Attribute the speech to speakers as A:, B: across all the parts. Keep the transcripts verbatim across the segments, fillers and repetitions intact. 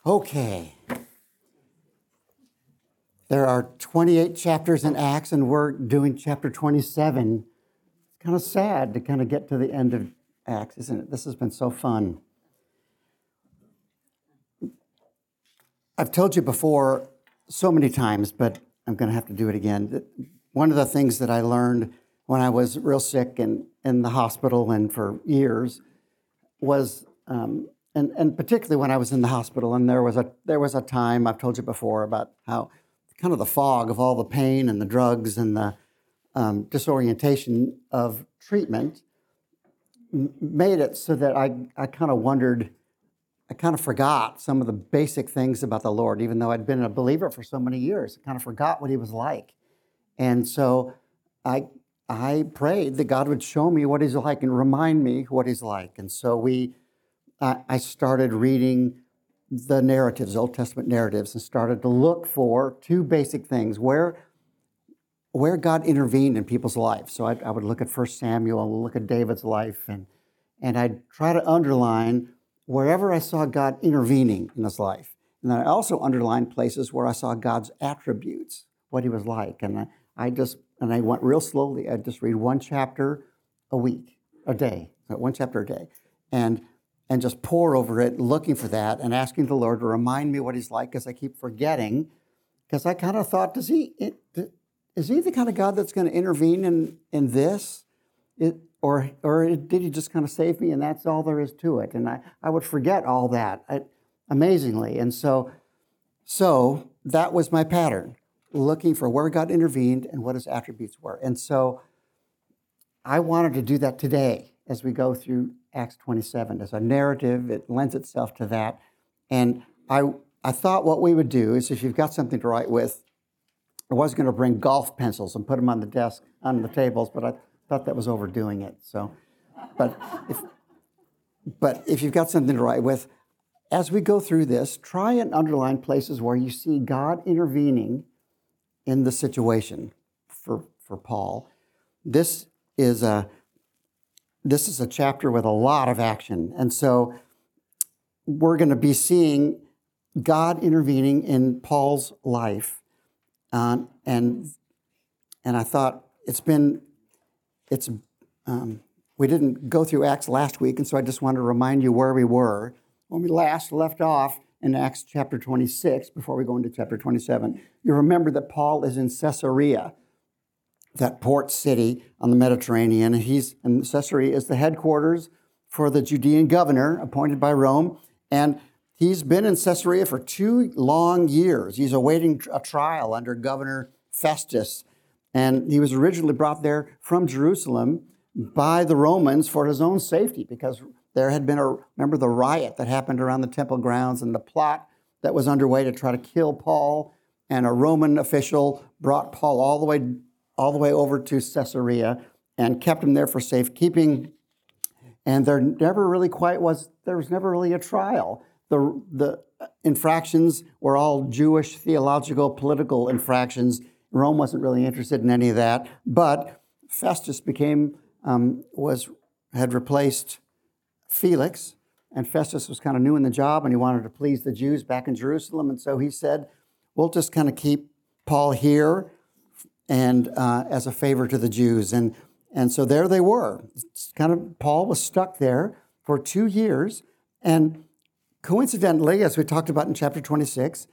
A: Okay. There are twenty-eight chapters in Acts, and we're doing chapter twenty-seven. It's kind of sad to kind of get to the end of Acts, isn't it? This has been so fun. I've told you before so many times, but I'm going to have to do it again. One of the things that I learned when I was real sick and in the hospital and for years was, um, and, and particularly when I was in the hospital, and there was a there was a time, I've told you before, about how kind of the fog of all the pain and the drugs and the um, disorientation of treatment m- made it so that I, I kind of wondered, I kind of forgot some of the basic things about the Lord, even though I'd been a believer for so many years. I kind of forgot what he was like. And so I I prayed that God would show me what he's like and remind me what he's like. And so we, I, I started reading the narratives, Old Testament narratives, and started to look for two basic things, where, where God intervened in people's lives. So I, I would look at First Samuel and look at David's life, and, and I'd try to underline wherever I saw God intervening in his life. And then I also underlined places where I saw God's attributes, what he was like. And I, I just, and I went real slowly. I'd just read one chapter a week, a day, one chapter a day. And and just pour over it, looking for that and asking the Lord to remind me what he's like, because I keep forgetting, because I kind of thought, does he, it, is he the kind of God that's going to intervene in, in this? It, or or did he just kind of save me and that's all there is to it? And I, I would forget all that, I, amazingly. And so, so that was my pattern, looking for where God intervened and what his attributes were. And so I wanted to do that today as we go through Acts twenty-seven. As a narrative, it lends itself to that. And I I thought what we would do is, if you've got something to write with, I was going to bring golf pencils and put them on the desk, on the tables, but I thought that was overdoing it. So, but if, but if you've got something to write with, as we go through this, try and underline places where you see God intervening in the situation for, for Paul. This is a This is a chapter with a lot of action. And so we're going to be seeing God intervening in Paul's life. Uh, and and I thought it's been, it's um, we didn't go through Acts last week, and so I just wanted to remind you where we were when we last left off in Acts chapter twenty-six, before we go into chapter twenty-seven. You remember that Paul is in Caesarea, that port city on the Mediterranean. He's, and Caesarea is the headquarters for the Judean governor appointed by Rome. And he's been in Caesarea for two long years. He's awaiting a trial under Governor Festus. And he was originally brought there from Jerusalem by the Romans for his own safety, because there had been a, remember the riot that happened around the temple grounds and the plot that was underway to try to kill Paul. And a Roman official brought Paul all the way all the way over to Caesarea and kept him there for safekeeping. And there never really quite was, there was never really a trial. The, the infractions were all Jewish, theological, political infractions. Rome wasn't really interested in any of that. But Festus became, um, was, had replaced Felix. And Festus was kind of new in the job, and he wanted to please the Jews back in Jerusalem. And so he said, we'll just kind of keep Paul here, and uh, as a favor to the Jews. And and so there they were. It's kind of, Paul was stuck there for two years. And coincidentally, as we talked about in chapter twenty-six,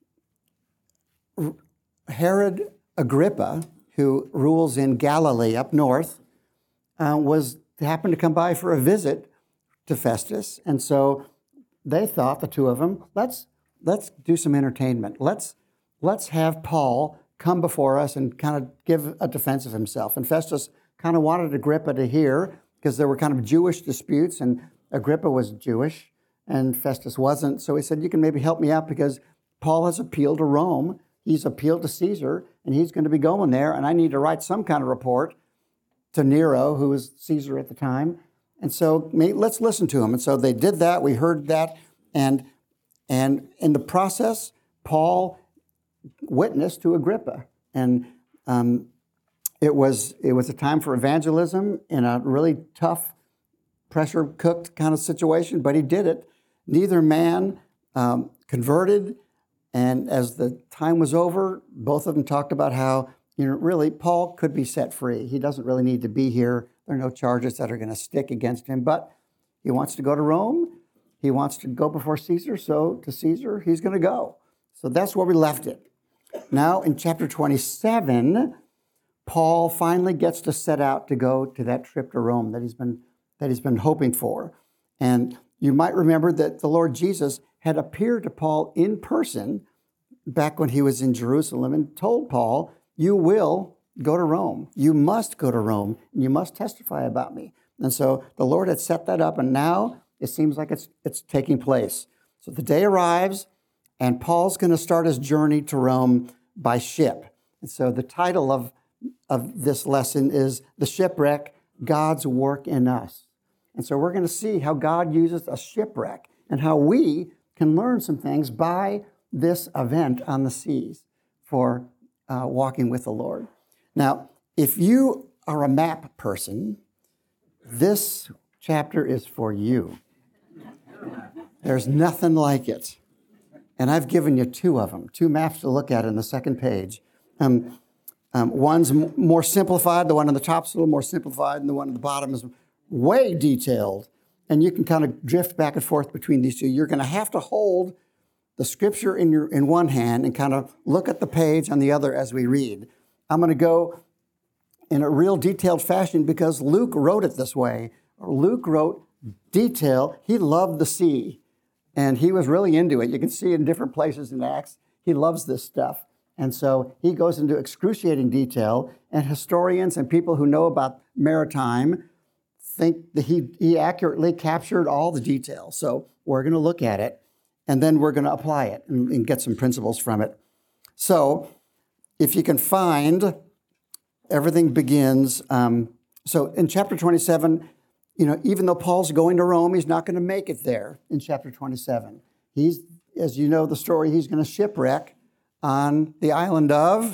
A: Herod Agrippa, who rules in Galilee up north, uh, was happened to come by for a visit to Festus. And so they thought, the two of them, let's let's do some entertainment. Let's let's have Paul come before us and kind of give a defense of himself. And Festus kind of wanted Agrippa to hear, because there were kind of Jewish disputes, and Agrippa was Jewish and Festus wasn't. So he said, you can maybe help me out, because Paul has appealed to Rome. He's appealed to Caesar, and he's going to be going there, and I need to write some kind of report to Nero, who was Caesar at the time. And so let's listen to him. And so they did that. We heard that. And, and in the process, Paul witness to Agrippa. And um, it was it was a time for evangelism in a really tough, pressure-cooked kind of situation, but he did it. Neither man um, converted. And as the time was over, both of them talked about how, you know, really, Paul could be set free. He doesn't really need to be here. There are no charges that are going to stick against him, but he wants to go to Rome. He wants to go before Caesar, so to Caesar, he's going to go. So that's where we left it. Now, in chapter twenty-seven, Paul finally gets to set out to go to that trip to Rome that he's been that he's been hoping for. And you might remember that the Lord Jesus had appeared to Paul in person back when he was in Jerusalem and told Paul, you will go to Rome. You must go to Rome. And you must testify about me. And so the Lord had set that up, and now it seems like it's it's taking place. So the day arrives, and Paul's going to start his journey to Rome by ship. And so the title of, of this lesson is The Shipwreck, God's Work in Us. And so we're going to see how God uses a shipwreck and how we can learn some things by this event on the seas for uh, walking with the Lord. Now, if you are a map person, this chapter is for you. There's nothing like it. And I've given you two of them, two maps to look at in the second page. Um, um, one's m- more simplified. The one on the top is a little more simplified, and the one at the bottom is way detailed. And you can kind of drift back and forth between these two. You're going to have to hold the scripture in your in one hand and kind of look at the page on the other as we read. I'm going to go in a real detailed fashion because Luke wrote it this way. Luke wrote detail. He loved the sea, and he was really into it. You can see in different places in Acts, he loves this stuff. And so he goes into excruciating detail, and historians and people who know about maritime think that he, he accurately captured all the details. So we're going to look at it, and then we're going to apply it and, and get some principles from it. So if you can find, everything begins. Um, so in chapter twenty-seven, you know, even though Paul's going to Rome, he's not going to make it there in chapter twenty-seven. He's, as you know the story, he's going to shipwreck on the island of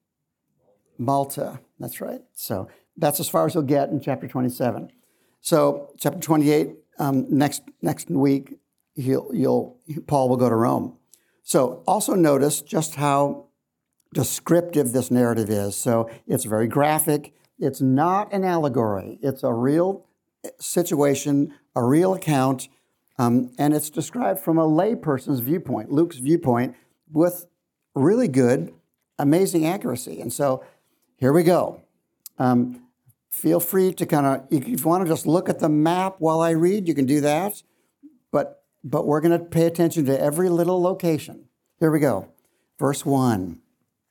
A: Malta. That's right. So that's as far as he'll get in chapter twenty-seven. So chapter twenty-eight, um, next next week, he'll you'll Paul will go to Rome. So also notice just how descriptive this narrative is. So it's very graphic. It's not an allegory. It's a real situation, a real account, um, and it's described from a layperson's viewpoint, Luke's viewpoint, with really good, amazing accuracy. And so here we go. Um, feel free to kind of, if you want to just look at the map while I read, you can do that. But, but we're going to pay attention to every little location. Here we go. Verse one.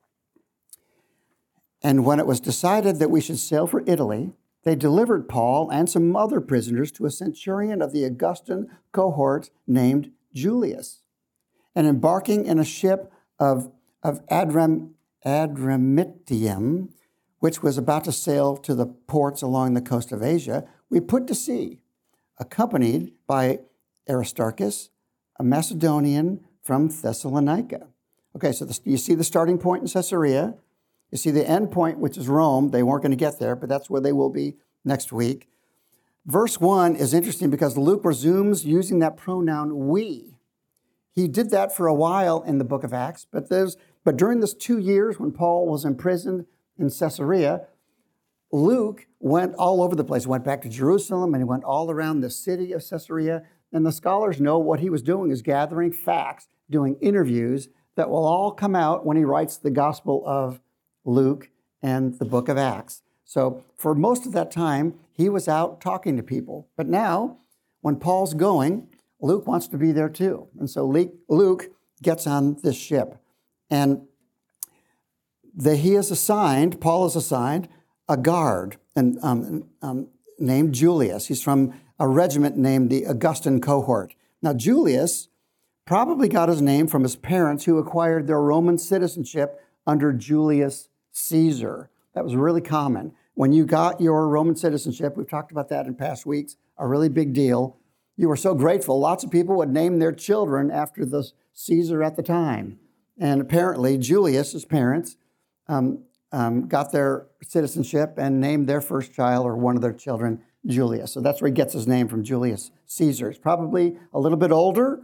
A: And when it was decided that we should sail for Italy, they delivered Paul and some other prisoners to a centurion of the Augustan cohort named Julius. And embarking in a ship of, of Adram, Adramyttium, which was about to sail to the ports along the coast of Asia, we put to sea, accompanied by Aristarchus, a Macedonian from Thessalonica. Okay, so the, you see the starting point in Caesarea. You see the end point, which is Rome. They weren't going to get there, but that's where they will be next week. Verse one is interesting because Luke resumes using that pronoun we. He did that for a while in the book of Acts, but there's but during this two years when Paul was imprisoned in Caesarea, Luke went all over the place. He went back to Jerusalem, and he went all around the city of Caesarea. And the scholars know what he was doing is gathering facts, doing interviews that will all come out when he writes the Gospel of Luke and the book of Acts. So for most of that time, he was out talking to people. But now, when Paul's going, Luke wants to be there too. And so Luke gets on this ship. And the, he is assigned, Paul is assigned, a guard and, um, um, named Julius. He's from a regiment named the Augustan cohort. Now, Julius probably got his name from his parents who acquired their Roman citizenship under Julius Caesar. That was really common. When you got your Roman citizenship, we've talked about that in past weeks, a really big deal. You were so grateful. Lots of people would name their children after the Caesar at the time. And apparently Julius's parents um, um, got their citizenship and named their first child or one of their children Julius. So that's where he gets his name from, Julius Caesar. He's probably a little bit older,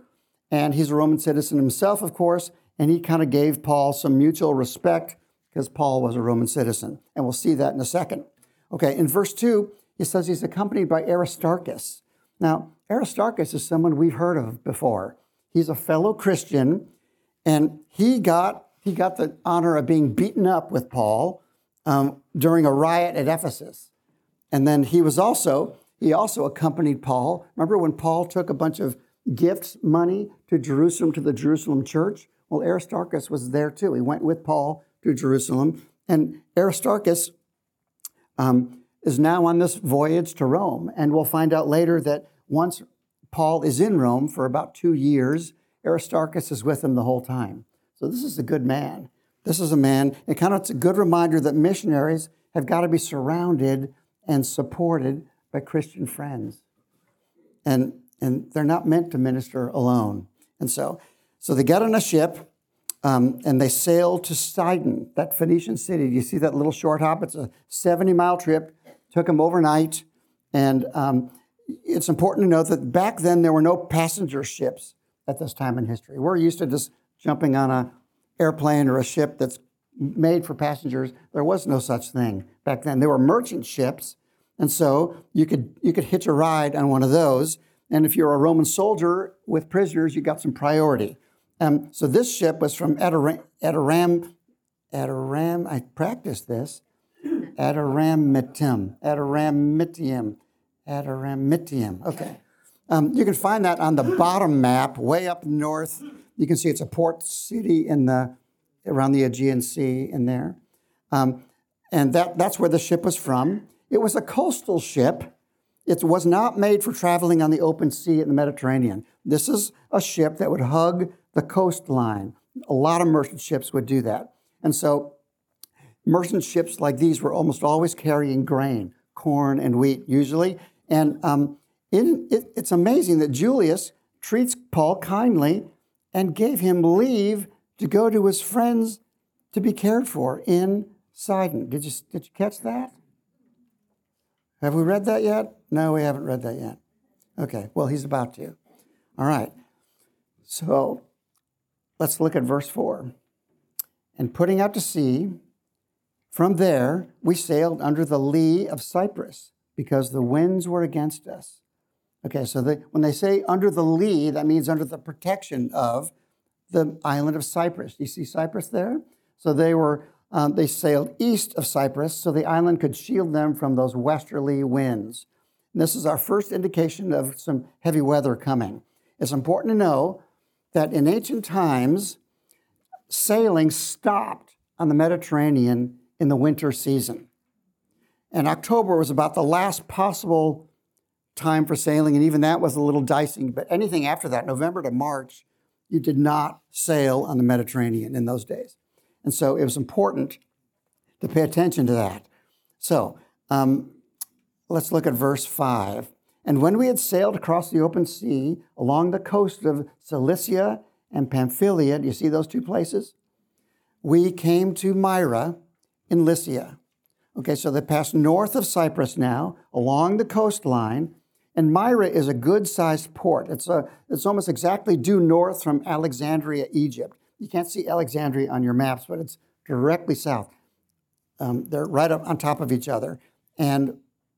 A: And he's a Roman citizen himself, of course, and he kind of gave Paul some mutual respect because Paul was a Roman citizen. And we'll see that in a second. Okay, in verse two, he says he's accompanied by Aristarchus. Now, Aristarchus is someone we've heard of before. He's a fellow Christian, and he got, he got the honor of being beaten up with Paul um, during a riot at Ephesus. And then he was also, he also accompanied Paul. Remember when Paul took a bunch of gifts, money to Jerusalem, to the Jerusalem church? Well, Aristarchus was there too. He went with Paul to Jerusalem. And Aristarchus um, is now on this voyage to Rome. And we'll find out later that once Paul is in Rome for about two years, Aristarchus is with him the whole time. So this is a good man. This is a man, it kind of it's a good reminder that missionaries have got to be surrounded and supported by Christian friends. And, and they're not meant to minister alone. And so, so they get on a ship um, and they sail to Sidon, that Phoenician city. You see that little short hop? It's a seventy-mile trip. Took them overnight. And um, it's important to note that back then there were no passenger ships at this time in history. We're used to just jumping on an airplane or a ship that's made for passengers. There was no such thing back then. There were merchant ships. And so you could you could hitch a ride on one of those. And if you're a Roman soldier with prisoners, you got some priority. Um, so this ship was from Adoram, Adoram, Adoram, I practiced this, Adoramitium, Adoramitium, Adoramitium, okay. Um, you can find that on the bottom map, way up north. You can see it's a port city in the around the Aegean Sea in there. Um, and that, that's where the ship was from. It was a coastal ship. It was not made for traveling on the open sea in the Mediterranean. This is a ship that would hug the coastline. A lot of merchant ships would do that. And so merchant ships like these were almost always carrying grain, corn and wheat usually. And um, it, it, it's amazing that Julius treats Paul kindly and gave him leave to go to his friends to be cared for in Sidon. Did you, did you catch that? Have we read that yet? No, we haven't read that yet. Okay, well, he's about to. All right. So let's look at verse four. And putting out to sea, from there we sailed under the lee of Cyprus because the winds were against us. Okay, so they, when they say under the lee, that means under the protection of the island of Cyprus. Do you see Cyprus there? So they were um, they sailed east of Cyprus so the island could shield them from those westerly winds. And this is our first indication of some heavy weather coming. It's important to know that in ancient times, sailing stopped on the Mediterranean in the winter season. And October was about the last possible time for sailing, and even that was a little dicey. But anything after that, November to March, you did not sail on the Mediterranean in those days. And so it was important to pay attention to that. So um, let's look at verse five. And when we had sailed across the open sea along the coast of Cilicia and Pamphylia, do you see those two places? We came to Myra in Lycia. Okay, so they passed north of Cyprus now, along the coastline, and Myra is a good-sized port. It's a, it's almost exactly due north from Alexandria, Egypt. You can't see Alexandria on your maps, but it's directly south. Um, they're right up on top of each other. And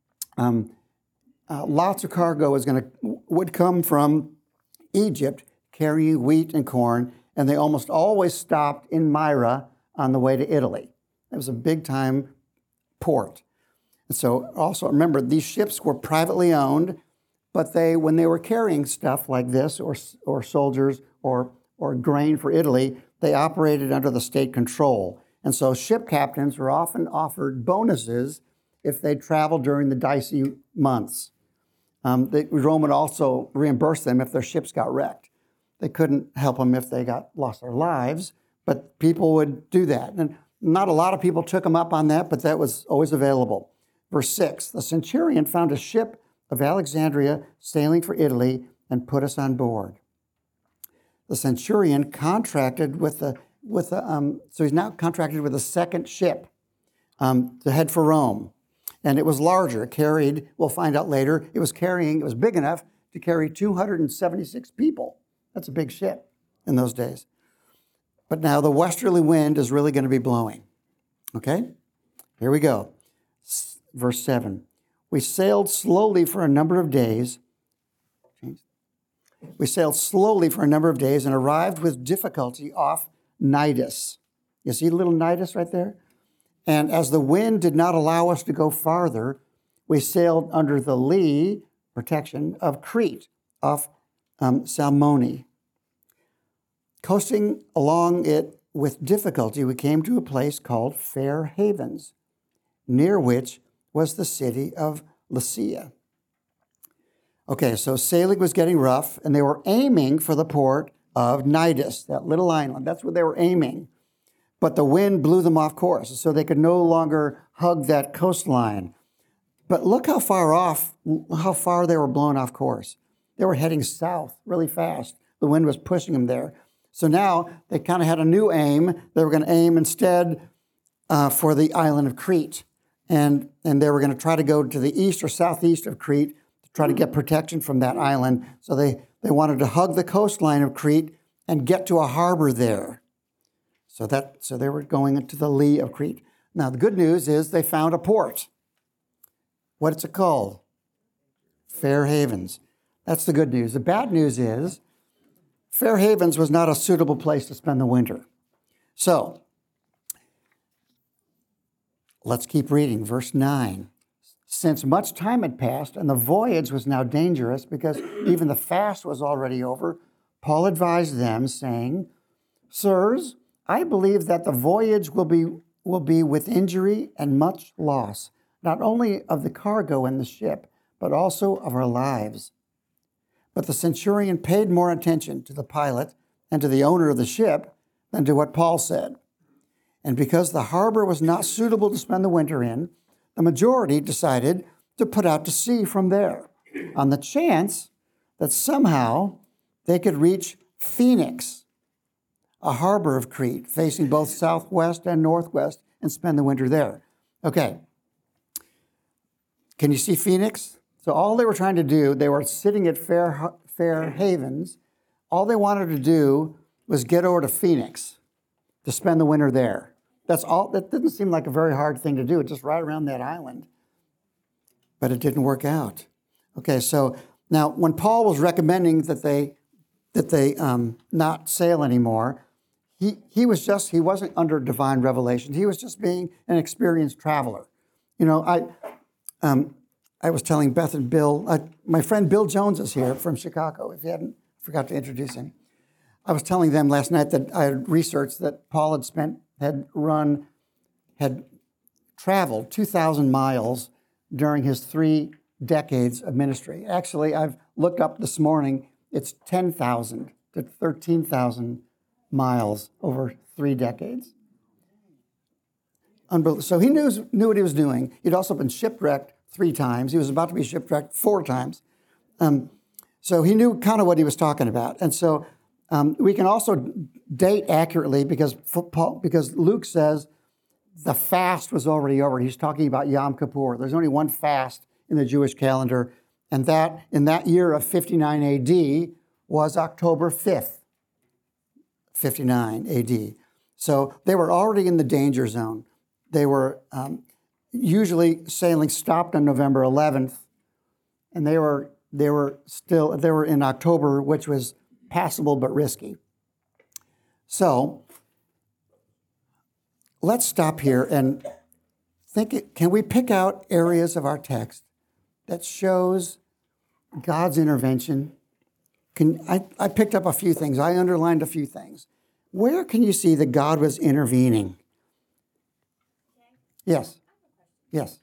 A: um, uh, lots of cargo is going to would come from Egypt, carrying wheat and corn, and they almost always stopped in Myra on the way to Italy. It was a big-time port. And so also remember, these ships were privately owned, but they, when they were carrying stuff like this, or or soldiers, or or grain for Italy, they operated under the state control. And so ship captains were often offered bonuses if they traveled during the dicey months. Um, the, Rome would also reimburse them if their ships got wrecked. They couldn't help them if they got lost their lives, but people would do that. And not a lot of people took them up on that, but that was always available. Verse six, the centurion found a ship of Alexandria sailing for Italy and put us on board. The centurion contracted with the, with the um, so he's now contracted with a second ship um, to head for Rome. And it was larger. It carried, we'll find out later, it was carrying, it was big enough to carry two hundred seventy-six people. That's a big ship in those days. But now the westerly wind is really going to be blowing. Okay? Here we go. Verse seven. We sailed slowly for a number of days. We sailed slowly for a number of days and arrived with difficulty off Cnidus. You see little Cnidus right there? And as the wind did not allow us to go farther, we sailed under the lee, protection, of Crete, off um, Salmone. Coasting along it with difficulty, we came to a place called Fair Havens, near which was the city of Lasea. Okay, so sailing was getting rough, and they were aiming for the port of Cnidus, that little island. That's where they were aiming. But the wind blew them off course, so they could no longer hug that coastline. But look how far off, how far they were blown off course. They were heading south really fast. The wind was pushing them there. So now they kind of had a new aim. They were going to aim instead uh, for the island of Crete. And, and they were going to try to go to the east or southeast of Crete to try to get protection from that island. So they, they wanted to hug the coastline of Crete and get to a harbor there. So that so they were going into the lee of Crete. Now, the good news is they found a port. What's it called? Fair Havens. That's the good news. The bad news is Fair Havens was not a suitable place to spend the winter. So, let's keep reading. Verse nine. Since much time had passed and the voyage was now dangerous because even the fast was already over, Paul advised them, saying, Sirs, I believe that the voyage will be, will be with injury and much loss, not only of the cargo and the ship, but also of our lives. But the centurion paid more attention to the pilot and to the owner of the ship than to what Paul said. And because the harbor was not suitable to spend the winter in, the majority decided to put out to sea from there on the chance that somehow they could reach Phoenix, a harbor of Crete, facing both southwest and northwest, and spend the winter there. Okay. Can you see Phoenix? So all they were trying to do, they were sitting at Fair, Fair Havens. All they wanted to do was get over to Phoenix to spend the winter there. That's all. That didn't seem like a very hard thing to do, just right around that island. But it didn't work out. Okay, so now when Paul was recommending that they that they um, not sail anymore, he he was just he wasn't under divine revelation. He was just being an experienced traveler. You know, I um, I was telling Beth and Bill, uh, my friend Bill Jones is here from Chicago. If you hadn't forgot to introduce him, I was telling them last night that I had researched that Paul had spent had run had traveled two thousand miles during his three decades of ministry. Actually, I've looked up this morning. It's ten thousand to thirteen thousand miles over three decades. Unbelievable. So he knew, knew what he was doing. He'd also been shipwrecked three times. He was about to be shipwrecked four times. Um, so he knew kind of what he was talking about. And so um, we can also date accurately because, Paul, because Luke says the fast was already over. He's talking about Yom Kippur. There's only one fast in the Jewish calendar, and that in that year of fifty-nine A D was October fifth, fifty-nine A D. So they were already in the danger zone. They were um, usually sailing stopped on November eleventh, and they were they were still they were in October, which was passable but risky. So let's stop here and think. Can we pick out areas of our text that shows God's intervention? Can I, I picked up a few things. I underlined a few things. Where can you see that God was intervening? Yes. Yes.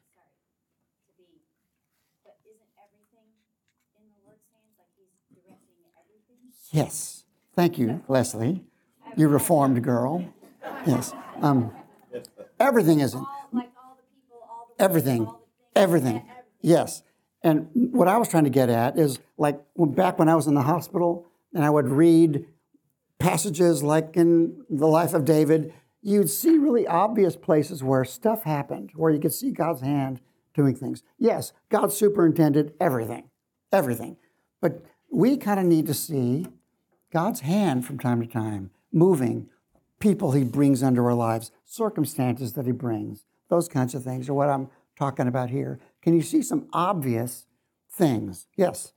B: But isn't everything in the Lord's hands? Like he's directing everything?
A: Yes. Thank you, Leslie. You reformed girl. Yes. Um, everything is in.
B: All, like all the people, all the
A: Everything.
B: all the things,
A: Everything.
B: everything.
A: Yes. And what I was trying to get at is like when, back when I was in the hospital and I would read passages like in the life of David, you'd see really obvious places where stuff happened, where you could see God's hand doing things. Yes, God superintended everything, everything. But we kind of need to see God's hand from time to time, moving, people he brings into our lives, circumstances that he brings, those kinds of things are what I'm talking about here. Can you see some obvious things? Yes.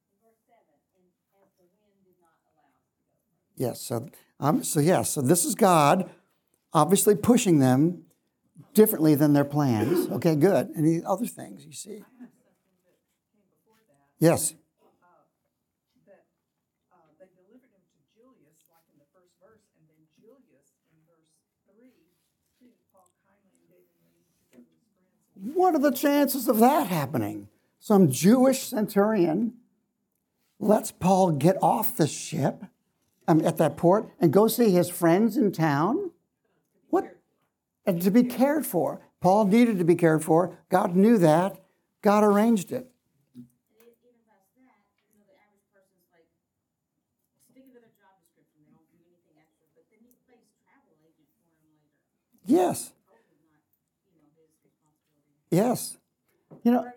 A: Yes. So, um, so yes. So this is God, obviously pushing them differently than their plans. Okay, good. Any other things you see? Yes. What are the chances of that happening? Some Jewish centurion lets Paul get off the ship um, at that port and go see his friends in town? What? And to be cared for. Paul needed to be cared for. God knew that. God arranged it.
B: Even past that, you know, the average person's like sticking to their job description. They don't do anything extra, but then he plays travel agent for him later.
A: Yes. Yes. You know,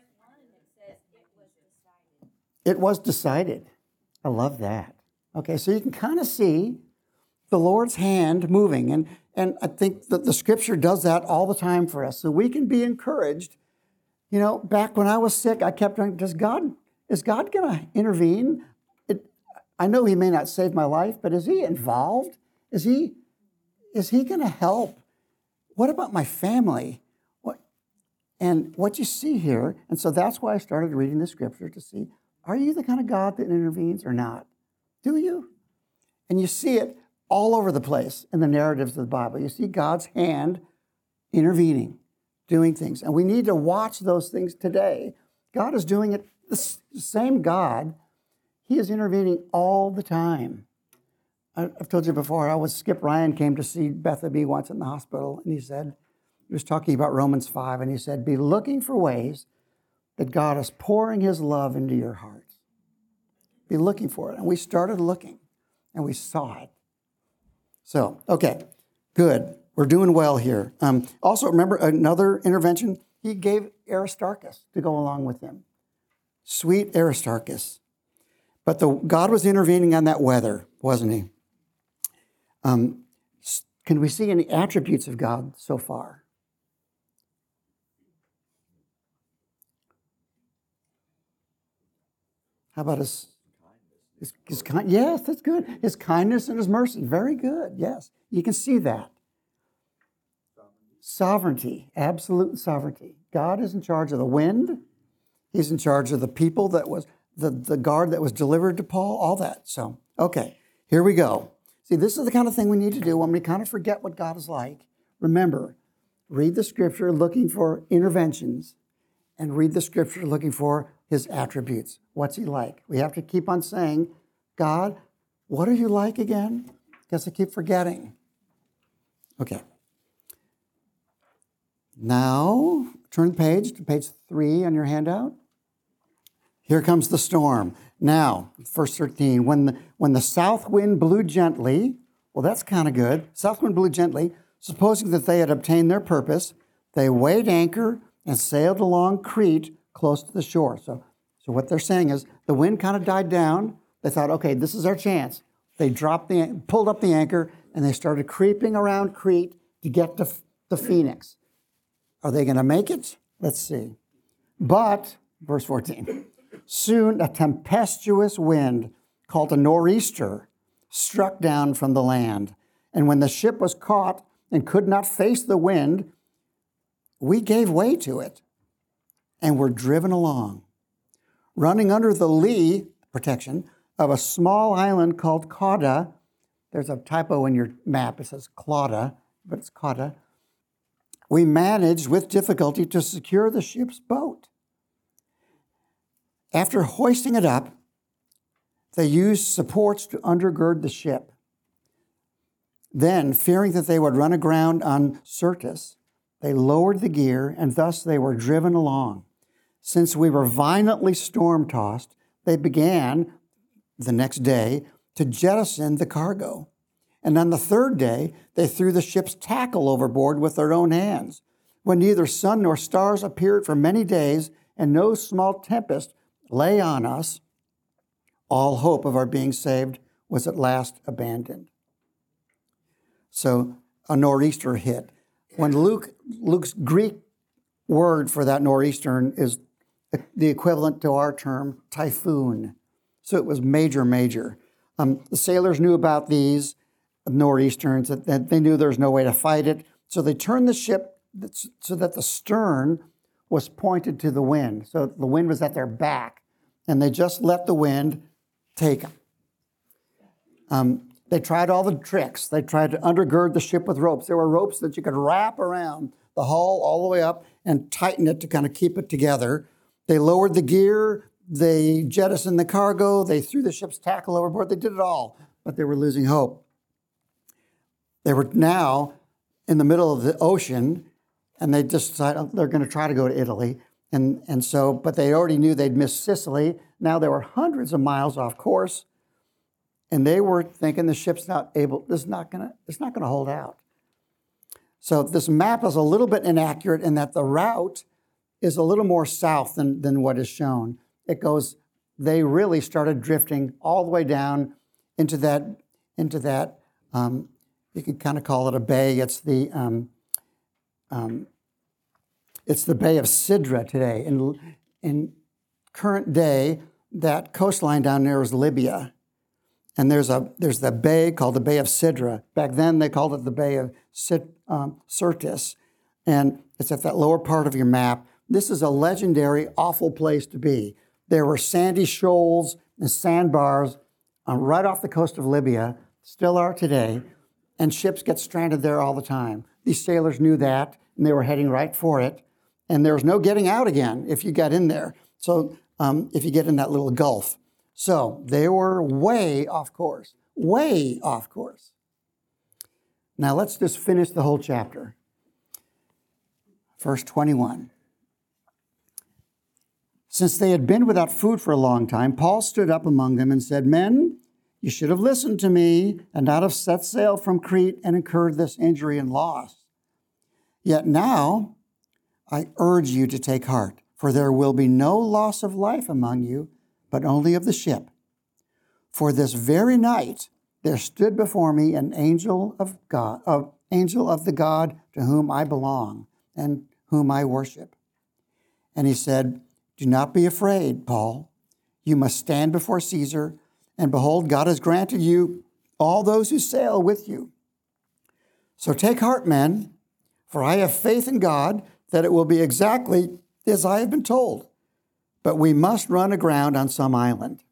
A: it was decided. I love that. Okay, so you can kind of see the Lord's hand moving. And, and I think that the scripture does that all the time for us. So we can be encouraged. You know, back when I was sick, I kept on, does God, is God going to intervene? It, I know he may not save my life, but is he involved? Is he, is he going to help? What about my family? What, and what you see here, and so that's why I started reading the scripture to see, are you the kind of God that intervenes or not? Do you? And you see it all over the place in the narratives of the Bible. You see God's hand intervening, doing things. And we need to watch those things today. God is doing it, the same God, he is intervening all the time. I've told you before, I was, Skip Ryan came to see Beth and me once in the hospital, and he said, he was talking about Romans five, and he said, be looking for ways that God is pouring his love into your hearts. Be looking for it. And we started looking, and we saw it. So, okay, good. We're doing well here. Um, also, remember another intervention? He gave Aristarchus to go along with him. Sweet Aristarchus. But the, God was intervening on that weather, wasn't he? Um, can we see any attributes of God so far? How about his, his, his kind? Yes, that's good. His kindness and his mercy, very good. Yes, you can see that. Sovereignty, absolute sovereignty. God is in charge of the wind. He's in charge of the people that was the, the guard that was delivered to Paul. All that. So, okay, here we go. See, this is the kind of thing we need to do when we kind of forget what God is like. Remember, read the scripture looking for interventions and read the scripture looking for his attributes. What's he like? We have to keep on saying, God, what are you like again? Because I keep forgetting. Okay. Now, turn the page to page three on your handout. Here comes the storm. Now, verse thirteen, when the, when the south wind blew gently, well, that's kind of good. South wind blew gently, supposing that they had obtained their purpose, they weighed anchor and sailed along Crete close to the shore. So, so what they're saying is the wind kind of died down. They thought, okay, this is our chance. They dropped the, pulled up the anchor, and they started creeping around Crete to get to, to Phoenix. Are they going to make it? Let's see. But, verse fourteen, soon a tempestuous wind called a nor'easter struck down from the land. And when the ship was caught and could not face the wind, we gave way to it and were driven along, running under the lee, protection, of a small island called Cauda. There's a typo in your map. It says Clauda, but it's Cauda. We managed with difficulty to secure the ship's boat. After hoisting it up, they used supports to undergird the ship. Then, fearing that they would run aground on Syrtis, they lowered the gear, and thus they were driven along. Since we were violently storm-tossed, they began, the next day, to jettison the cargo. And on the third day, they threw the ship's tackle overboard with their own hands. When neither sun nor stars appeared for many days, and no small tempest lay on us, all hope of our being saved was at last abandoned. So a nor'easter hit. When Luke, Luke's Greek word for that nor'eastern is the equivalent to our term typhoon. So it was major, major. Um, the sailors knew about these nor'easterns, that, that they knew there was no way to fight it. So they turned the ship so that the stern was pointed to the wind. So the wind was at their back, and they just let the wind take them. Um, they tried all the tricks. They tried to undergird the ship with ropes. There were ropes that you could wrap around the hull all the way up and tighten it to kind of keep it together. They lowered the gear. They jettisoned the cargo. They threw the ship's tackle overboard. They did it all, but they were losing hope. They were now in the middle of the ocean, and they just decided they're going to try to go to Italy. And, and so, but they already knew they'd missed Sicily. Now they were hundreds of miles off course, and they were thinking the ship's not able, this is not going to, it's not going to hold out. So this map is a little bit inaccurate in that the route is a little more south than, than what is shown. It goes, they really started drifting all the way down into that, into that, um, you can kind of call it a bay. It's the, um, um, it's the Bay of Sidra today. In, in current day, that coastline down there is Libya. And there's a there's the bay called the Bay of Sidra. Back then, they called it the Bay of Sit, um, Syrtis. And it's at that lower part of your map. This is a legendary, awful place to be. There were sandy shoals and sandbars uh, right off the coast of Libya, still are today, and ships get stranded there all the time. These sailors knew that, and they were heading right for it. And there was no getting out again if you got in there. So um, if you get in that little gulf. So they were way off course, way off course. Now let's just finish the whole chapter. Verse twenty-one. Since they had been without food for a long time, Paul stood up among them and said, "Men, you should have listened to me and not have set sail from Crete and incurred this injury and loss. Yet now I urge you to take heart, for there will be no loss of life among you, but only of the ship. For this very night there stood before me an angel of God, of angel of the God to whom I belong and whom I worship. And he said, 'Do not be afraid, Paul. You must stand before Caesar, and behold, God has granted you all those who sail with you. So take heart, men, for I have faith in God that it will be exactly as I have been told. But we must run aground on some island.'"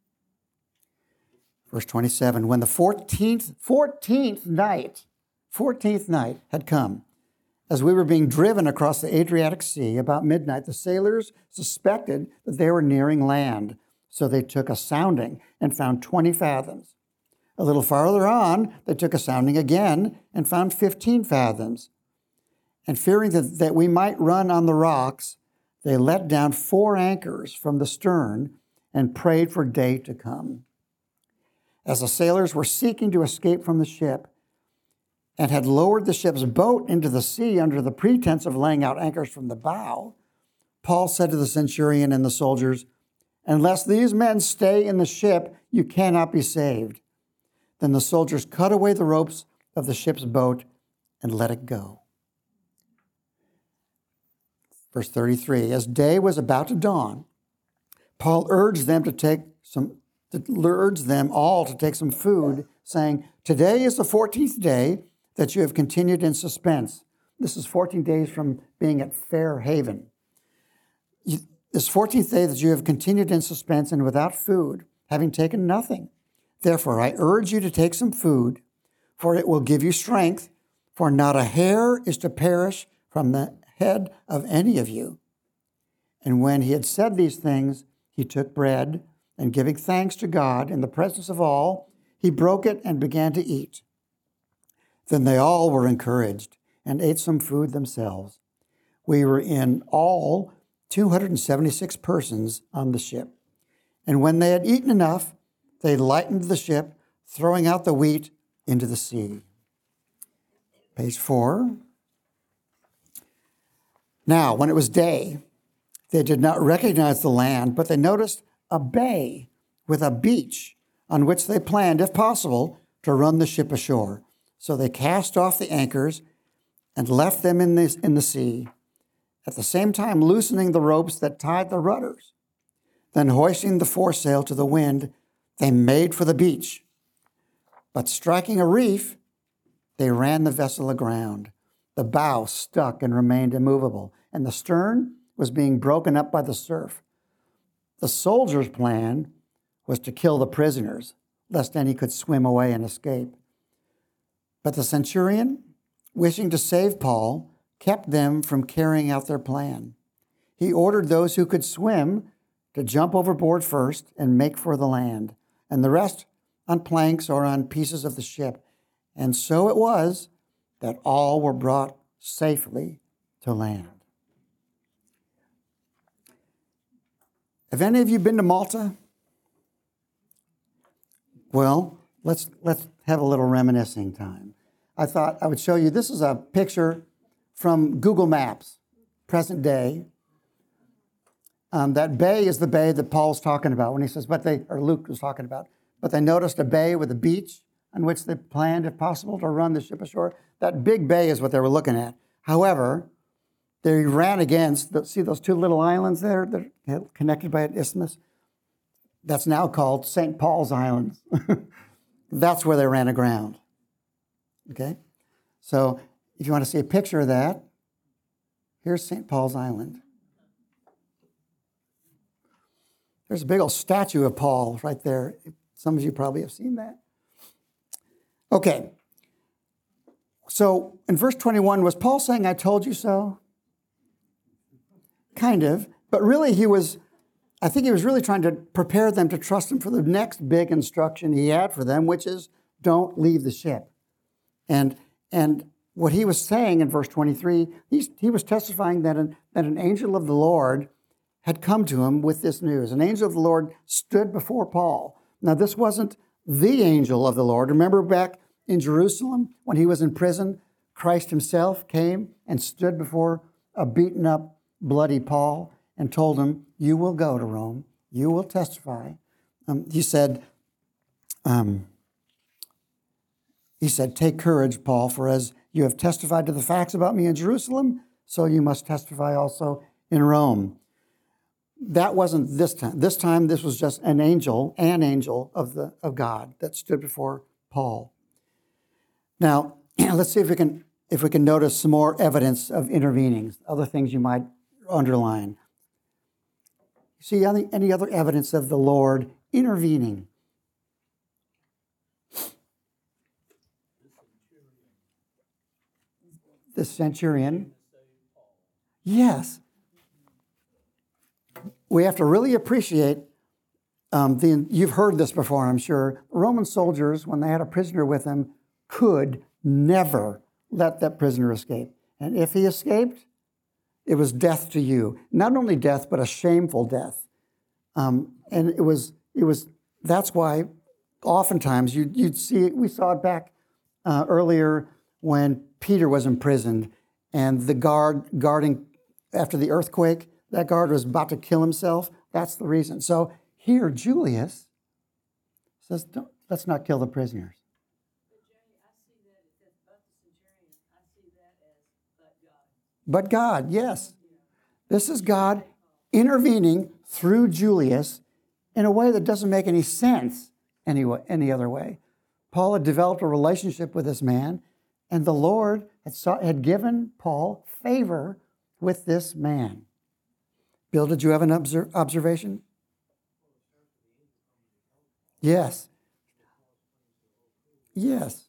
A: Verse twenty-seven, when the fourteenth, fourteenth night, fourteenth night had come, as we were being driven across the Adriatic Sea about midnight, the sailors suspected that they were nearing land. So they took a sounding and found twenty fathoms. A little farther on, they took a sounding again and found fifteen fathoms. And fearing that, that we might run on the rocks, they let down four anchors from the stern and prayed for day to come. As the sailors were seeking to escape from the ship and had lowered the ship's boat into the sea under the pretense of laying out anchors from the bow, Paul said to the centurion and the soldiers, "Unless these men stay in the ship, you cannot be saved." Then the soldiers cut away the ropes of the ship's boat and let it go. Verse thirty-three, as day was about to dawn, Paul urged them to take some, to urge them all to take some food, saying, "Today is the fourteenth day that you have continued in suspense." This is fourteen days from being at Fair Haven. This fourteenth day that you have continued in suspense and without food, having taken nothing. Therefore, I urge you to take some food, for it will give you strength, for not a hair is to perish from the head of any of you. And when he had said these things, he took bread, and giving thanks to God in the presence of all, he broke it and began to eat. Then they all were encouraged and ate some food themselves. We were in all two hundred seventy-six persons on the ship. And when they had eaten enough, they lightened the ship, throwing out the wheat into the sea. Page four. Now, when it was day, they did not recognize the land, but they noticed a bay with a beach on which they planned, if possible, to run the ship ashore. So they cast off the anchors and left them in the, in the sea, at the same time loosening the ropes that tied the rudders. Then hoisting the foresail to the wind, they made for the beach. But striking a reef, they ran the vessel aground. The bow stuck and remained immovable, and the stern was being broken up by the surf. The soldiers' plan was to kill the prisoners, lest any could swim away and escape. But the centurion, wishing to save Paul, kept them from carrying out their plan. He ordered those who could swim to jump overboard first and make for the land, and the rest on planks or on pieces of the ship. And so it was that all were brought safely to land. Have any of you been to Malta? Well, let's let's have a little reminiscing time. I thought I would show you, this is a picture from Google Maps, present day. Um, that bay is the bay that Paul's talking about when he says, but they, or Luke was talking about, but they noticed a bay with a beach on which they planned, if possible, to run the ship ashore. That big bay is what they were looking at. However, they ran against, the, see those two little islands there that are connected by an isthmus? That's now called Saint Paul's Islands. That's where they ran aground. Okay? So if you want to see a picture of that, here's Saint Paul's Island. There's a big old statue of Paul right there. Some of you probably have seen that. Okay. So in verse twenty-one, was Paul saying, I told you so? Kind of. But really he was, I think he was really trying to prepare them to trust him for the next big instruction he had for them, which is don't leave the ship. And and what he was saying in verse twenty-three, he's, he was testifying that an, that an angel of the Lord had come to him with this news. An angel of the Lord stood before Paul. Now, this wasn't the angel of the Lord. Remember back in Jerusalem when he was in prison, Christ himself came and stood before a beaten up, bloody Paul and told him, you will go to Rome. You will testify. Um, he said, um, he said, take courage, Paul, for as you have testified to the facts about me in Jerusalem, so you must testify also in Rome. That wasn't this time. This time, this was just an angel, an angel of the of God that stood before Paul. Now, let's see if we can if we can notice some more evidence of intervening, other things you might underline. See any, any other evidence of the Lord intervening? The centurion. Yes. We have to really appreciate, um, the, you've heard this before, I'm sure. Roman soldiers, when they had a prisoner with them, could never let that prisoner escape. And if he escaped, it was death to you. Not only death, but a shameful death. Um, and it was, it was, that's why oftentimes you, you'd see, it, we saw it back uh, earlier when Peter was imprisoned and the guard guarding after the earthquake, that guard was about to kill himself. That's the reason. So here, Julius says, Don't, let's not kill the prisoners.
C: But Jerry, I see that it says, but the centurion, I see that as but God.
A: But God, yes. This is God intervening through Julius in a way that doesn't make any sense any, any other way. Paul had developed a relationship with this man, and the Lord had, saw, had given Paul favor with this man. Bill, did you have an obser- observation? Yes. Yes.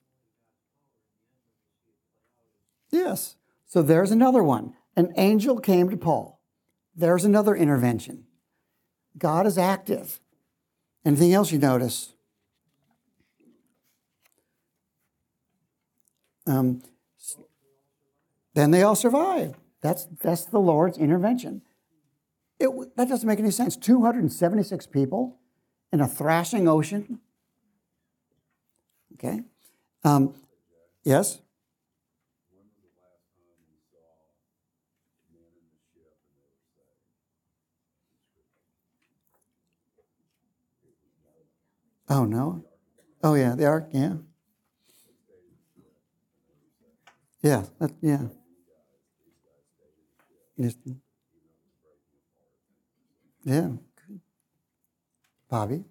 A: Yes. So there's another one. An angel came to Paul. There's another intervention. God is active. Anything else you notice? Um, then they all survived. That's, that's the Lord's intervention. It, that doesn't make any sense. two hundred seventy-six people in a thrashing ocean. Okay. Um, yes? Oh, no? Oh, yeah, the ark, yeah. Yeah, that, yeah. Yes. Yeah. Bobby?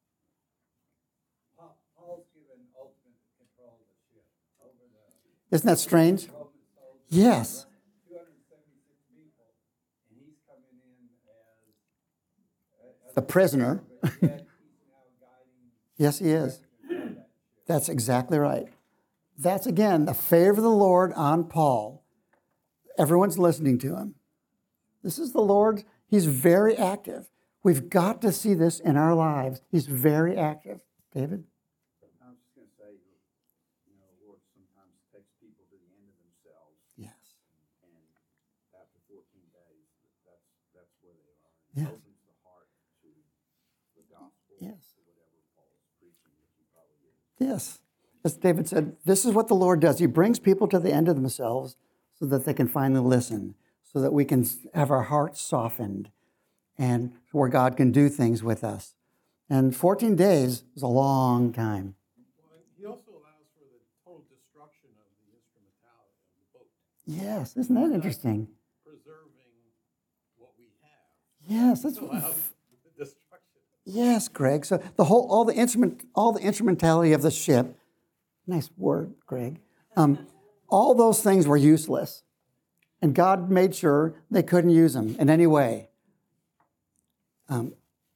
A: Isn't that strange? Yes. The prisoner. Yes, he is. That's exactly right. That's, again, the favor of the Lord on Paul. Everyone's listening to him. This is the Lord. He's very active. We've got to see this in our lives. He's very active. David?
D: I was just going to say, you know, the Lord sometimes takes people to the end of themselves.
A: Yes.
D: And after fourteen days, that's that's where they are. It
A: Yes.
D: opens the heart to the gospel,
A: Yes.
D: to whatever Paul is preaching, which he probably is.
A: Yes. As David said, this is what the Lord does. He brings people to the end of themselves so that they can finally listen, so that we can have our hearts softened and where God can do things with us. And fourteen days is a long time.
E: Well, he also allows for the total destruction of the instrumentality of the boat.
A: Yes, isn't that interesting?
E: Preserving what we have.
A: Yes, that's
E: It allows the destruction.
A: yes, Greg. So the whole, all the instrument, all the instrumentality of the ship. Nice word, Greg. Um, all those things were useless, and God made sure they couldn't use them in any way. Um,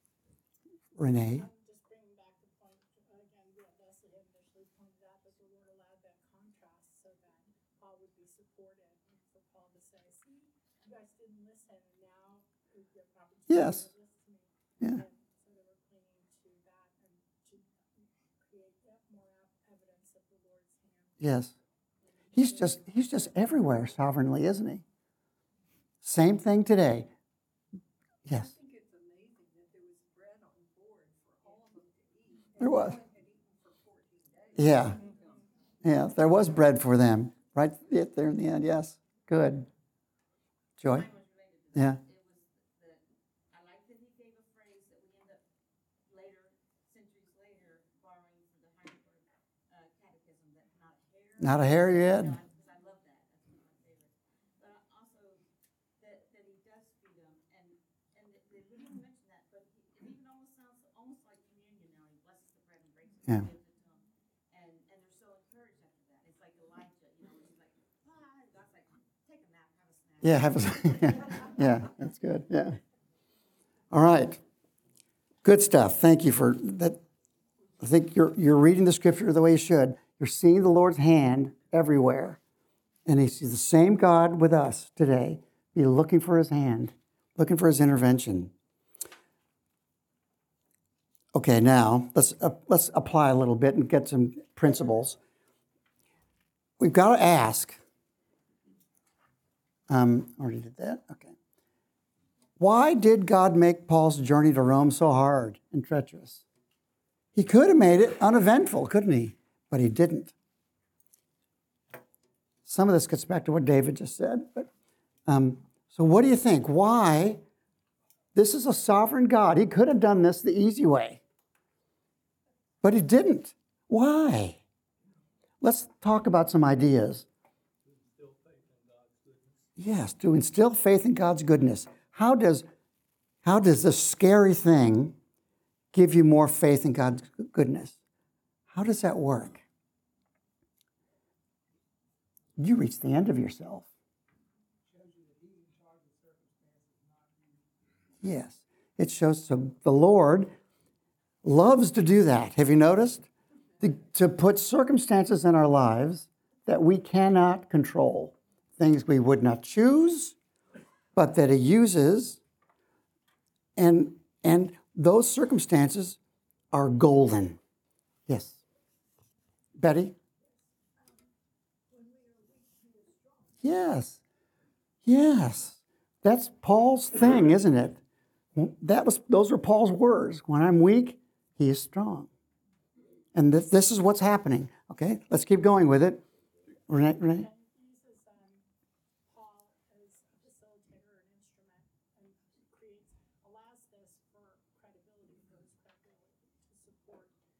A: Renee.
F: Just bringing back the point, uh, again, what Leslie had initially pointed out, that the Lord allowed that contrast so that Paul would be supported, and for Paul to say, see, you guys didn't listen, and now you have an opportunity
A: Yes.
F: to listen to me.
A: Yeah.
F: And so they were clinging to that and to create that more evidence of the Lord's hand.
A: Yes. He's just he's just everywhere sovereignly, isn't he? Same thing today. Yes.
C: I think it's amazing that there was bread on board for all of them to eat. and
A: There was.
C: no one had eaten for fourteen days.
A: Yeah. Yeah. There was bread for them. Right there in the end. Yes. Good. Joy?
B: Mine was related to that.
A: Yeah.
B: It was the, I like that he gave a phrase that we end up later, centuries later, borrowing from the Heidelberg uh, Catechism, that not a hair.
A: Not a hair yet.
B: No, because I love that. That's one of my favorites. But also that, that he does feed them, and and they they didn't mention that, but he, it even almost sounds almost like communion now. He blesses the bread and breaks it
A: Yeah.
B: and gives it to them, and and they're so encouraged after that. It's like Elijah, you know, he's like, ah, and God's like, take a nap, have a snack.
A: Yeah. Have a, yeah. That's good. Yeah. All right. Good stuff. Thank you for that. I think you're you're reading the scripture the way you should. You're seeing the Lord's hand everywhere. And he's the same God with us today. Be looking for his hand, looking for his intervention. Okay, now let's uh, let's apply a little bit and get some principles. We've got to ask. Um, already did that. Okay. Why did God make Paul's journey to Rome so hard and treacherous? He could have made it uneventful, couldn't he? But he didn't. Some of this gets back to what David just said. But um, so, what do you think? Why? This is a sovereign God. He could have done this the easy way, but he didn't. Why? Let's talk about some ideas. Yes, to instill faith in God's goodness. How does how does this scary thing give you more faith in God's goodness? How does that work? You reach the end of yourself. Yes, it shows. So the Lord loves to do that. Have you noticed? To, to put circumstances in our lives that we cannot control, things we would not choose, but that he uses, and and those circumstances are golden. Yes. Betty? Yes. Yes. That's Paul's thing, isn't it? That was those are Paul's words. When I'm weak, he is strong. And th- this is what's happening. Okay, let's keep going with it. Renee, Renee?
F: He uses um, Paul as a facilitator, an instrument, and creates, allows this for credibility, for his credibility, to support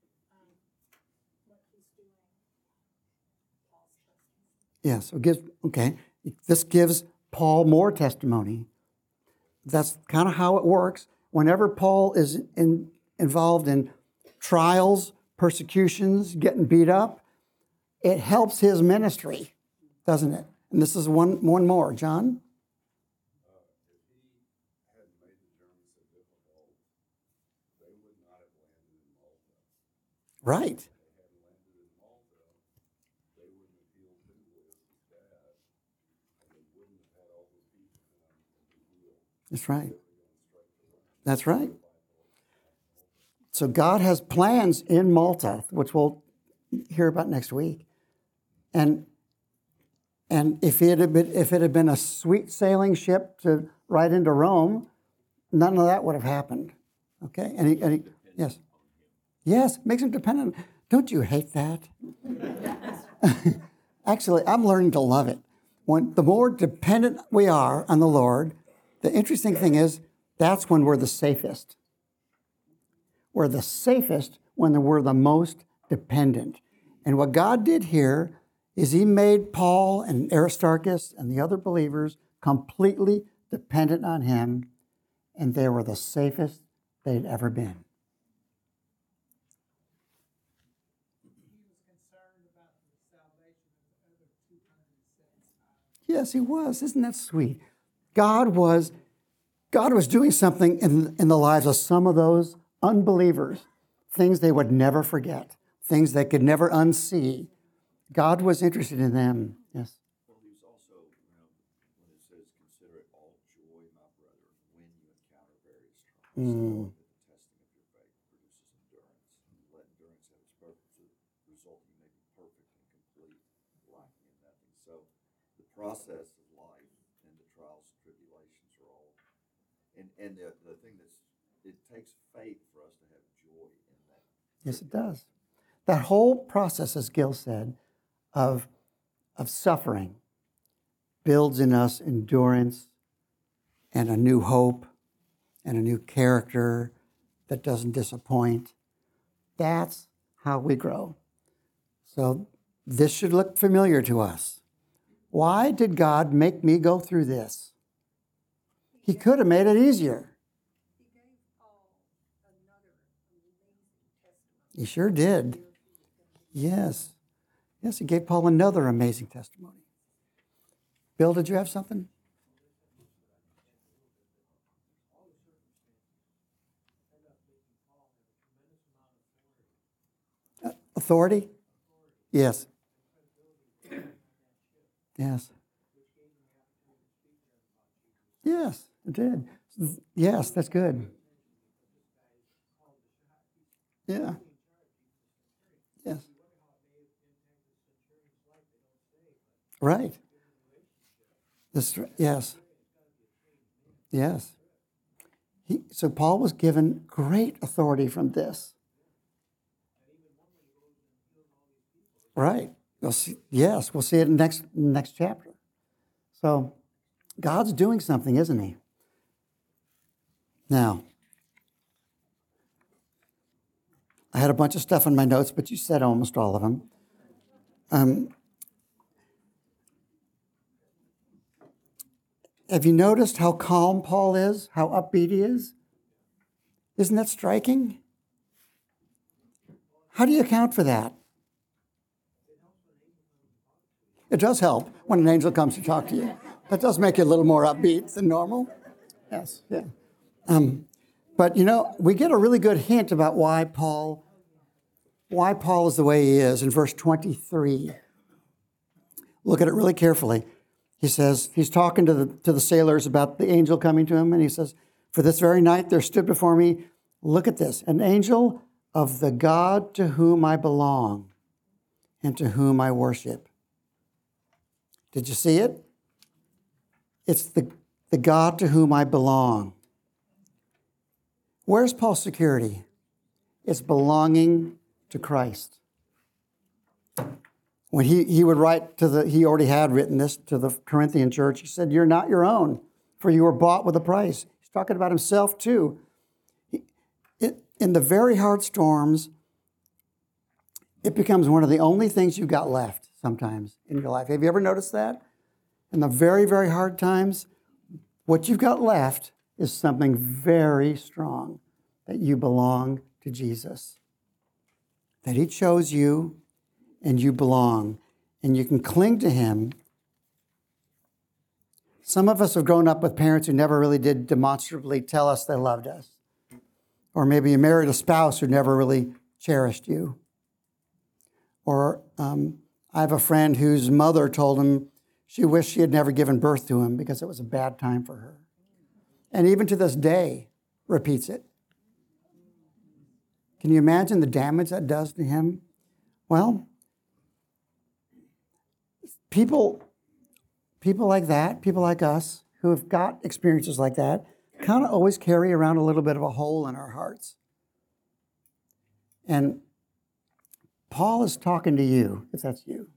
A: Yeah, so it gives, okay. This gives Paul more testimony. That's kind of how it works. Whenever Paul is in, involved in trials, persecutions, getting beat up, it helps his ministry, doesn't it? And this is one, one more. John? Right. That's right. That's right. So God has plans in Malta, which we'll hear about next week. And and if it had been if it had been a sweet sailing ship to right into Rome, none of that would have happened. Okay? And he, and he, yes. Yes, makes him dependent. Don't you hate that? Actually, I'm learning to love it. When the more dependent we are on the Lord, the interesting thing is that's when we're the safest. We're the safest when we're the most dependent. And what God did here is he made Paul and Aristarchus and the other believers completely dependent on him, and they were the safest they'd ever been. Yes, he was. Isn't that sweet? God was, God was doing something in, in the lives of some of those unbelievers, things they would never forget, things they could never unsee. God was interested in them. Yes.
D: Well, he's also, you know, when it says, consider it all joy, my brother, when you encounter various trials.
A: Mm.
D: The testing of your faith produces endurance. And let endurance have its purpose, result you may be perfect and complete, lacking in nothing. So the process of life and the trials and tribulations are all, and, and the, the thing that's, it takes faith for us to have joy in that.
A: Yes, it does. That whole process, as Gil said, of, of suffering builds in us endurance and a new hope and a new character that doesn't disappoint. That's how we grow. So this should look familiar to us. Why did God make me go through this? He could have made it easier. He sure did. Yes. Yes, he gave Paul another amazing testimony. Bill, did you have something? Uh, authority? Yes. Yes. Yes, it did. Yes, that's good. Yeah. Yes. Right. This, yes. Yes. He, so Paul was given great authority from this. Right. We'll see, yes, we'll see it in the next, next chapter. So God's doing something, isn't he? Now, I had a bunch of stuff in my notes, but you said almost all of them. Um, have you noticed how calm Paul is, how upbeat he is? Isn't that striking? How do you account for that? It does help when an angel comes to talk to you. That does make you a little more upbeat than normal. Yes, yeah. Um, but, you know, we get a really good hint about why Paul, why Paul is the way he is in verse twenty-three. Look at it really carefully. He says, he's talking to the, to the sailors about the angel coming to him, and he says, for this very night there stood before me, look at this, an angel of the God to whom I belong and to whom I worship. Did you see it? It's the, the God to whom I belong. Where's Paul's security? It's belonging to Christ. When he, he would write to the, he already had written this to the Corinthian church. He said, you're not your own, for you were bought with a price. He's talking about himself too. He, it, in the very hard storms, it becomes one of the only things you've got left. sometimes in your life. Have you ever noticed that? In the very, very hard times, what you've got left is something very strong, that you belong to Jesus, that he chose you and you belong, and you can cling to him. Some of us have grown up with parents who never really did demonstrably tell us they loved us. Or maybe you married a spouse who never really cherished you. Or um, I have a friend whose mother told him she wished she had never given birth to him because it was a bad time for her. And even to this day, repeats it. Can you imagine the damage that does to him? Well, people, people like that, people like us who have got experiences like that, kind of always carry around a little bit of a hole in our hearts. And Paul is talking to you, if that's you.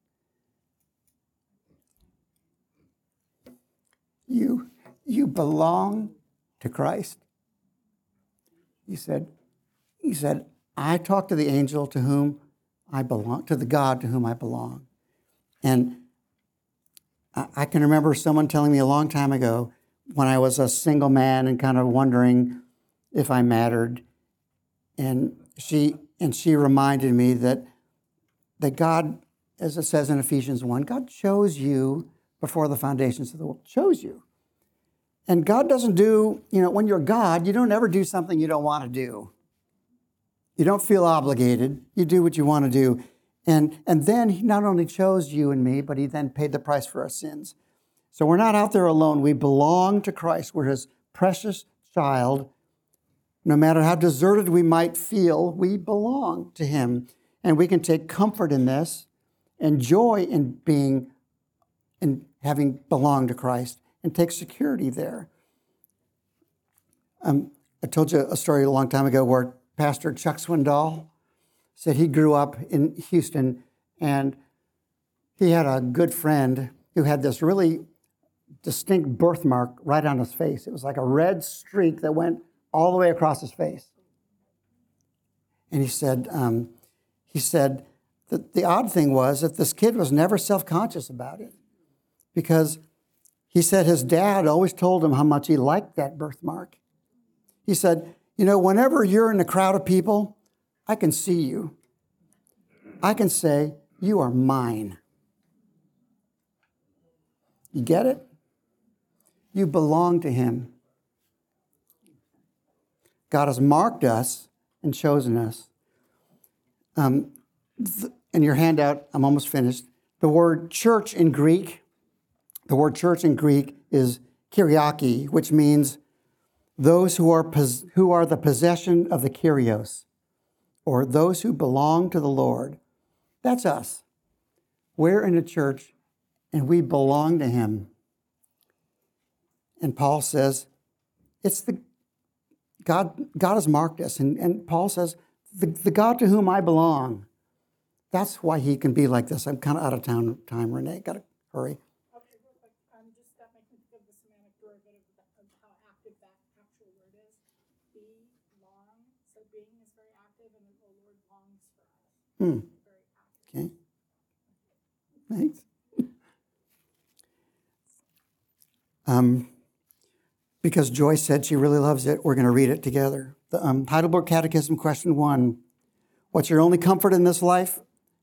A: You, you belong to Christ. He said, he said, I talk to the angel to whom I belong, to the God to whom I belong. And I, I can remember someone telling me a long time ago when I was a single man and kind of wondering if I mattered. And she and she reminded me that, that God, as it says in Ephesians one, God chose you before the foundations of the world. Chose you. And God doesn't do, you know, when you're God, you don't ever do something you don't want to do. You don't feel obligated. You do what you want to do. And, and then he not only chose you and me, but he then paid the price for our sins. So we're not out there alone. We belong to Christ. We're his precious child. No matter how deserted we might feel, we belong to him. And we can take comfort in this and joy in being, in having belonged to Christ, and take security there. Um, I told you a story a long time ago where Pastor Chuck Swindoll said he grew up in Houston, and he had a good friend who had this really distinct birthmark right on his face. It was like a red streak that went all the way across his face. And he said, um, he said that the odd thing was that this kid was never self-conscious about it, because he said his dad always told him how much he liked that birthmark. He said, you know, whenever you're in a crowd of people, I can see you. I can say, you are mine. You get it? You belong to him. God has marked us and chosen us. Um, th- in your handout, I'm almost finished. The word church in Greek, the word church in Greek is kyriaki, which means those who are pos- who are the possession of the Kyrios, or those who belong to the Lord. That's us. We're in a church, and we belong to him. And Paul says, it's the God, God has marked us. And, and Paul says, the, the God to whom I belong. That's why he can be like this. I'm kind of out of town time, Renee. Got to hurry.
F: Okay, real quick, um, just that makes me think of the semantic derivative of, that, of how active that actual word is. Be, long, so being is very active, and the Lord longs for us.
A: Hmm.
F: Very active.
A: Okay. Thanks. Um, because Joyce said she really loves it, we're going to read it together. The um, Heidelberg Catechism, question one. What's your only comfort in this life?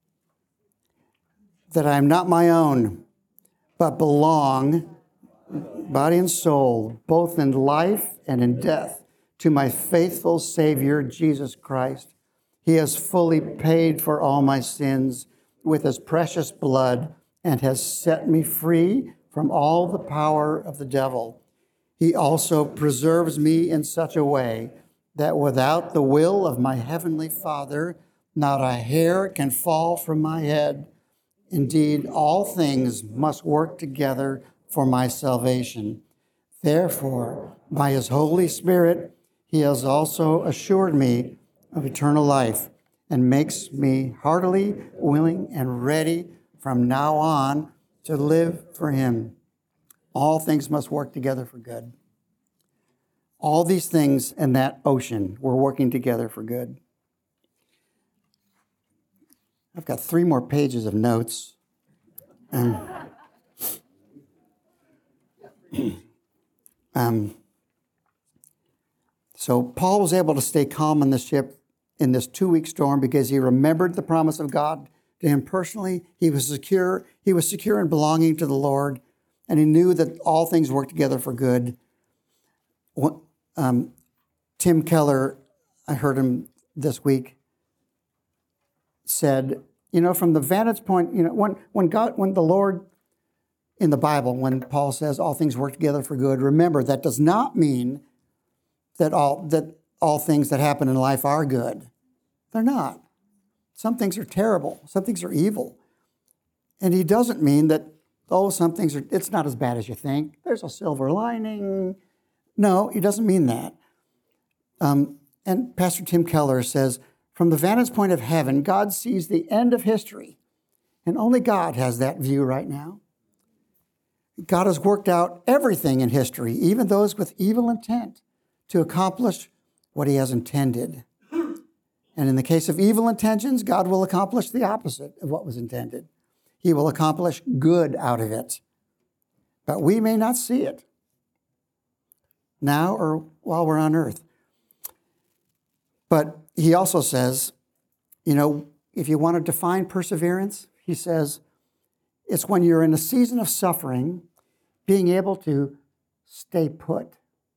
A: That I am not my own, but belong, body and soul, both in life and in death, to my faithful Savior, Jesus Christ. He has fully paid for all my sins with his precious blood and has set me free from all the power of the devil. He also preserves me in such a way that without the will of my heavenly Father, not a hair can fall from my head. Indeed, all things must work together for my salvation. Therefore, by his Holy Spirit, he has also assured me of eternal life and makes me heartily willing and ready from now on to live for him. All things must work together for good. All these things in that ocean were working together for good. I've got three more pages of notes. Um, um, so Paul was able to stay calm on the ship in this two-week storm because he remembered the promise of God to him personally. He was secure. He was secure in belonging to the Lord, and he knew that all things work together for good. Um, Tim Keller, I heard him this week, said, you know, from the vantage point, you know, when when God, when the Lord in the Bible, when Paul says all things work together for good, remember that does not mean that all that all things that happen in life are good. They're not. Some things are terrible. Some things are evil. And he doesn't mean that, oh, some things are, it's not as bad as you think. There's a silver lining. No, he doesn't mean that. Um, and Pastor Tim Keller says, from the vantage point of heaven, God sees the end of history. And only God has that view right now. God has worked out everything in history, even those with evil intent, to accomplish what he has intended. And in the case of evil intentions, God will accomplish the opposite of what was intended. He will accomplish good out of it. But we may not see it now or while we're on earth. But he also says, you know, if you want to define perseverance, he says, it's when you're in a season of suffering, being able to stay put.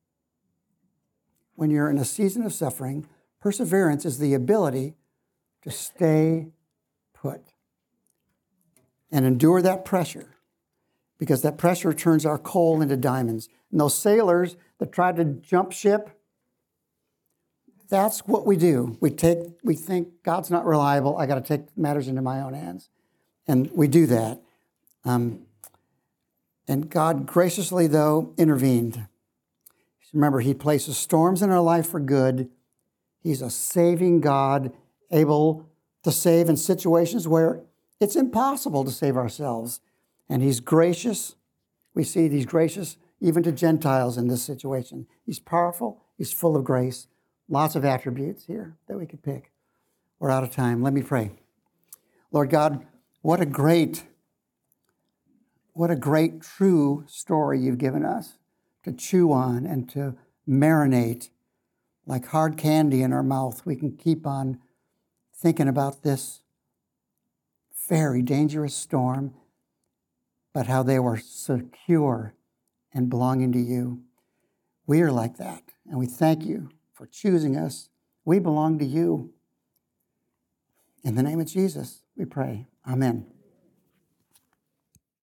A: When you're in a season of suffering, perseverance is the ability to stay put and endure that pressure, because that pressure turns our coal into diamonds. And those sailors that tried to jump ship, that's what we do. We take, we think God's not reliable. I got to take matters into my own hands, and we do that. Um, and God graciously, though, intervened. Remember, he places storms in our life for good. He's a saving God, able to save in situations where it's impossible to save ourselves. And he's gracious. We see he's gracious even to Gentiles in this situation. He's powerful. He's full of grace. Lots of attributes here that we could pick. We're out of time. Let me pray. Lord God, what a great, what a great true story you've given us to chew on and to marinate like hard candy in our mouth. We can keep on thinking about this very dangerous storm, but how they were secure and belonging to you. We are like that, and we thank you for choosing us. We belong to you. In the name of Jesus, we pray. Amen.